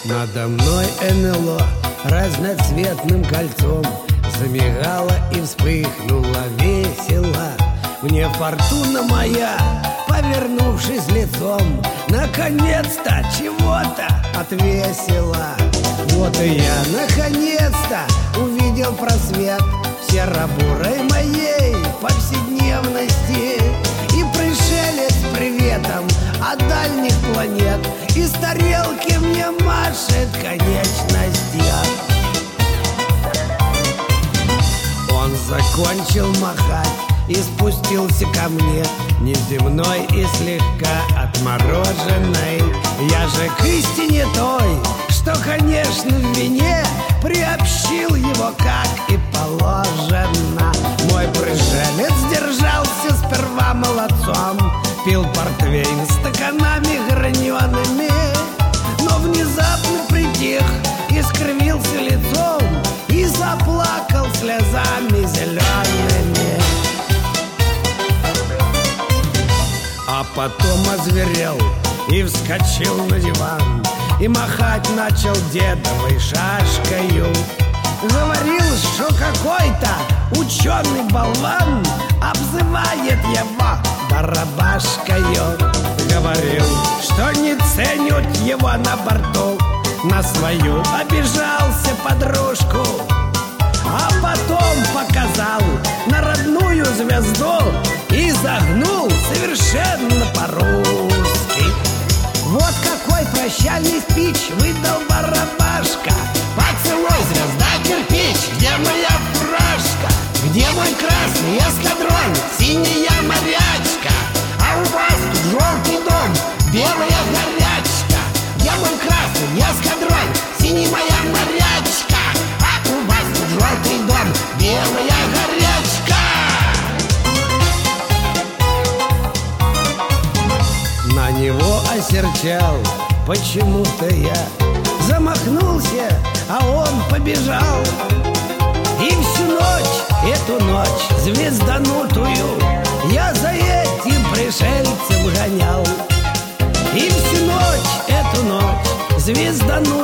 Надо мной НЛО разноцветным кольцом замигала и вспыхнула весело. Мне фортуна моя, повернувшись лицом, наконец-то чего-то отвесила. Вот и я наконец-то увидел просвет в серо-бурой моей повседневности. И пришелец с приветом от дальних планет из тарелки мне машет конечности. Он закончил махать и спустился ко мне, неземной и слегка отмороженной. Я же к истине той, что, конечно, в вине приобщил его, как и положено. Мой пришелец держался сперва молодцом, пил портвейн стаканами гранеными, но внезапно притих и скривился лицом и заплакал слезами зелеными. А потом озверел и вскочил на диван и махать начал дедовой шашкою. Говорил, что какой-то ученый болван обзывает его барабашкою. Говорил, что не ценят его на борту, на свою обижался подружку. А потом показал на родную звезду и загнул совершенно по-русски. Вот какой прощальный спич выдал барабашка. Поцелуй, звезда, кирпич, где моя фуражка? Где мой красный эскадрон, синяя морячка? А у вас тут желтый дом, белая горячка. Где мой красный эскадрон, синяя моя морячка? А у вас тут желтый дом, белая горячка. На него осерчал почему-то я, замахнулся, а он побежал. И всю ночь, эту ночь звезданутую, я за этим пришельцем гонял. И всю ночь, эту ночь звезданутую